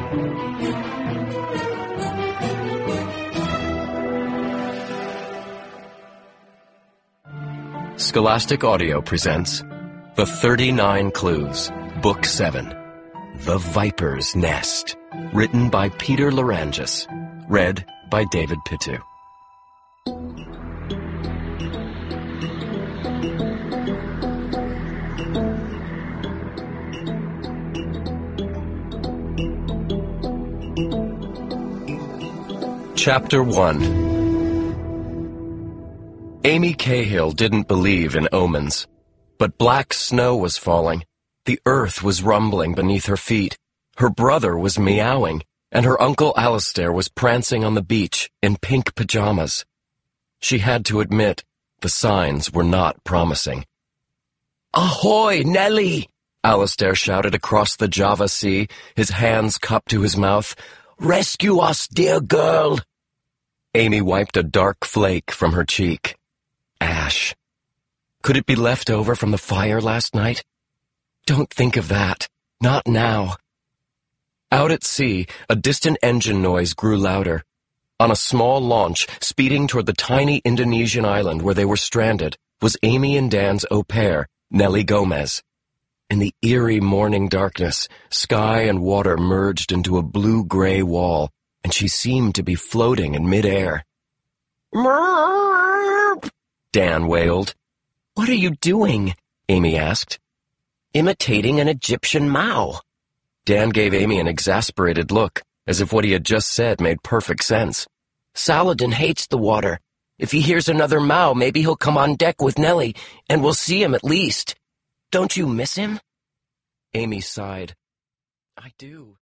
Scholastic Audio presents The 39 Clues, Book 7, The Viper's Nest, written by Peter Larangis, read by David Pitu. Chapter 1. Amy Cahill didn't believe in omens, but black snow was falling, the earth was rumbling beneath her feet, her brother was meowing, and her Uncle Alistair was prancing on the beach in pink pajamas. She had to admit, the signs were not promising. "Ahoy, Nellie!" Alistair shouted across the Java Sea, his hands cupped to his mouth. "Rescue us, dear girl!" Amy wiped a dark flake from her cheek. Ash. Could it be left over from the fire last night? Don't think of that. Not now. Out at sea, a distant engine noise grew louder. On a small launch, speeding toward the tiny Indonesian island where they were stranded, was Amy and Dan's au pair, Nellie Gomez. In the eerie morning darkness, sky and water merged into a blue-gray wall, and she seemed to be floating in midair. "Merp!" Dan wailed. "What are you doing?" Amy asked. "Imitating an Egyptian Mao." Dan gave Amy an exasperated look, as if what he had just said made perfect sense. "Saladin hates the water. If he hears another Mao, maybe he'll come on deck with Nellie, and we'll see him at least. Don't you miss him?" Amy sighed. "I do."